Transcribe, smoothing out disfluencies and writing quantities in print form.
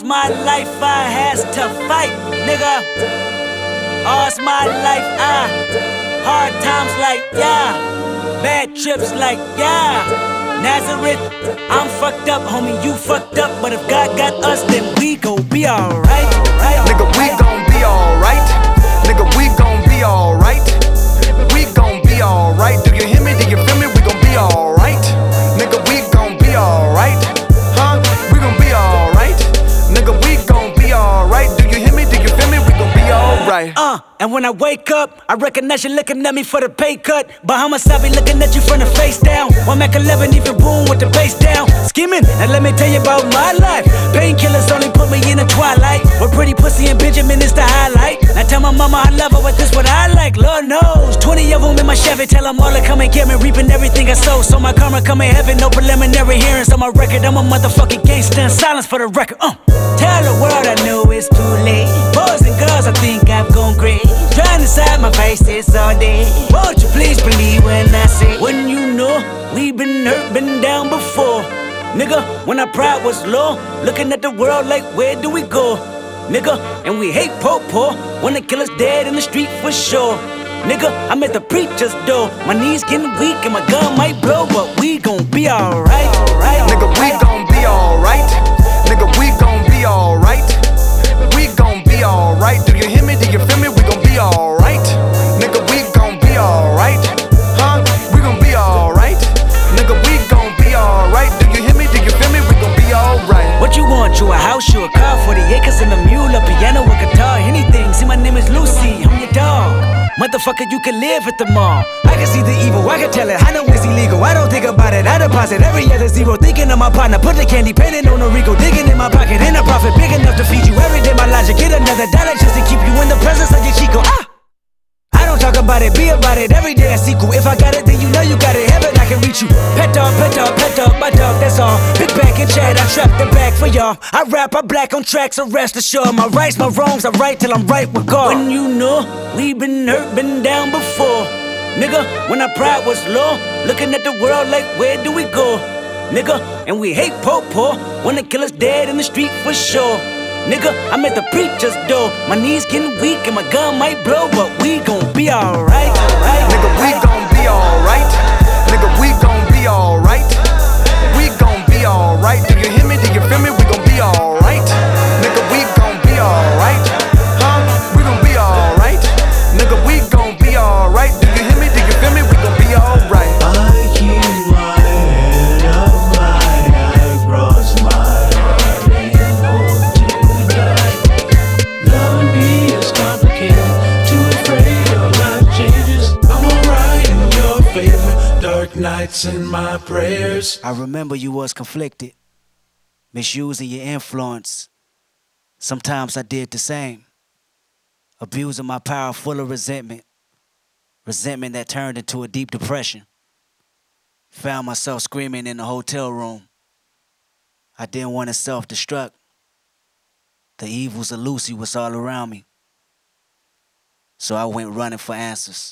my life I has to fight, nigga. All's my life hard times like yeah, bad trips like yeah. Nazareth, I'm fucked up, homie, you fucked up. But if God got us, then we gon' be alright. Nigga, we gon' be alright. Nigga, we gon' be alright. We gon' be alright. Do you hear me? Do you feel me? We gon' be alright. Nigga, we gon' be alright. Huh? We gon' be alright. Nigga, we gon' be alright. Do you hear me? Do you feel me? We gon' be alright. And when I wake up, I recognize you looking at me for the pay cut. Bahamas, I be looking at you from the face down. One Mac 11, even boom with the bass down. Scheming, now let me tell you about my life. Painkillers only put me in the twilight. With pretty pussy and Benjamin is the highlight. Now tell my mama I love her, but this what I like. Lord knows, 20 of them in my Chevy. Tell them all to come and get me, reaping everything I sow. So my karma come in heaven, no preliminary hearings on my record. I'm a motherfucking gangster in silence for the record. Tell the world I know it's too late. Boys and girls, I think I've gone crazy. Trying to side my faces all day. Won't you please believe when I say, when you know we been hurt, been down before. Nigga, when our pride was low, looking at the world like where do we go? Nigga, and we hate po-po, wanna kill us dead in the street for sure. Nigga, I'm at the preacher's door. My knees getting weak and my gun might blow, but we gon' be alright. Nigga, we gon' be alright. Nigga, we gon' be alright. We gon' be alright. Do you hear me? Do you feel me? We gon' be alright. Nigga, we gon' be alright. Huh? We gon' be alright. Nigga, we gon' be alright. Do you hear me? Do you feel me? We gon' be alright. What you want? You a house, you a car, 40 acres and a mule, a piano, a guitar, anything. See, my name is Lucy, I'm your dog. Motherfucker, you can live at the mall. I can see the evil, I can tell it, I know it's illegal. I don't think about it, I deposit every other zero. Thinking of my partner, put the candy, painting on a Rico. Digging in my pocket, in a profit, big enough to feed you every day. My logic, get another dollar just to keep you in the presence of your Chico. I don't talk about it, be about it, every day I sequel. If I got it, then you know you got it, heaven I can reach you. Pet dog, my dog, that's all. Big back and chat, I trap the back for y'all. I rap, I black on tracks, so rest assured. My rights, my wrongs, I right till I'm right with God. When you know, we been hurt, been down before. Nigga, when our pride was low, looking at the world like where do we go? Nigga, and we hate po-po, wanna kill us dead in the street for sure. Nigga, I'm at the preacher's door. My knees getting weak and my gun might blow, but we gon' be alright. Nigga, we gon' be alright. Nigga, we gon' be alright. We gon' be alright. Do you hear me? Do you feel me? We gon' be alright. Nigga, we gon' be alright. Huh? We gon' be alright. Nigga, we gon' be alright. Do you hear me? Do you feel me? We gon' be alright. I keep my head up high, I cross my heart and hope to die. Loving me is complicated, too afraid of life changes. I'm alright in your favor, dark nights in my prayers. I remember you was conflicted, misusing your influence. Sometimes I did the same, abusing my power full of resentment. Resentment that turned into a deep depression. Found myself screaming in the hotel room. I didn't want to self-destruct. The evils of Lucy was all around me. So I went running for answers.